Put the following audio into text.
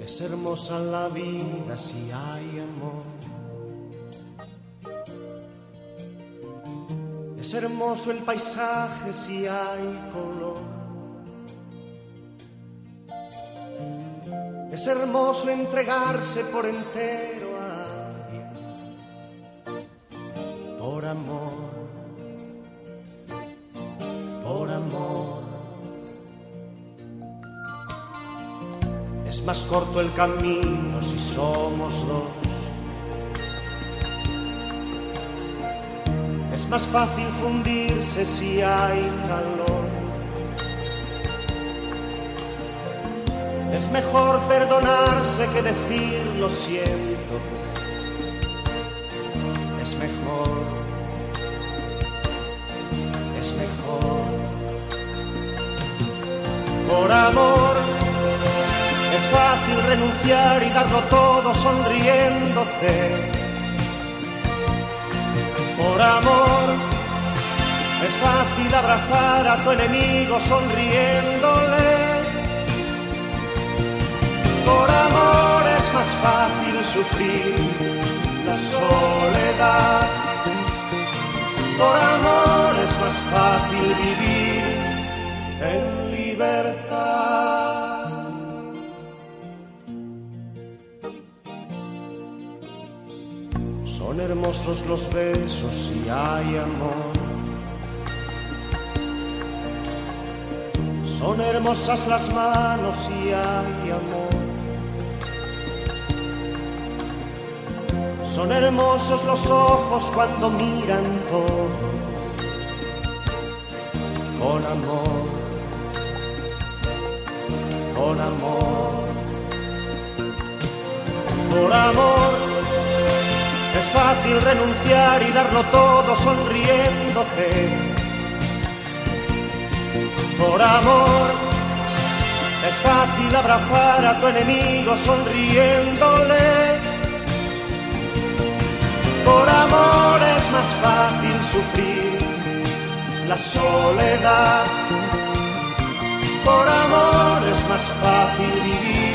Es hermosa la vida si hay amor. Es hermoso el paisaje si hay color. Es hermoso entregarse por entero a alguien, por amor, por amor. Es más corto el camino si somos dos. Es más fácil fundirse si hay calor. Es mejor perdonarse que decir lo siento. Es mejor, es mejor. Por amor es fácil renunciar y darlo todo sonriéndote. Por amor es fácil abrazar a tu enemigo sonriéndole. Por amor es más fácil sufrir la soledad. Por amor es más fácil vivir en libertad. Son hermosos los besos si hay amor. Son hermosas las manos si hay amor. Son hermosos los ojos cuando miran todo con amor, con amor. Por amor es fácil renunciar y darlo todo sonriéndote. Por amor es fácil abrazar a tu enemigo sonriéndole. Por amor es más fácil sufrir la soledad. Por amor es más fácil vivir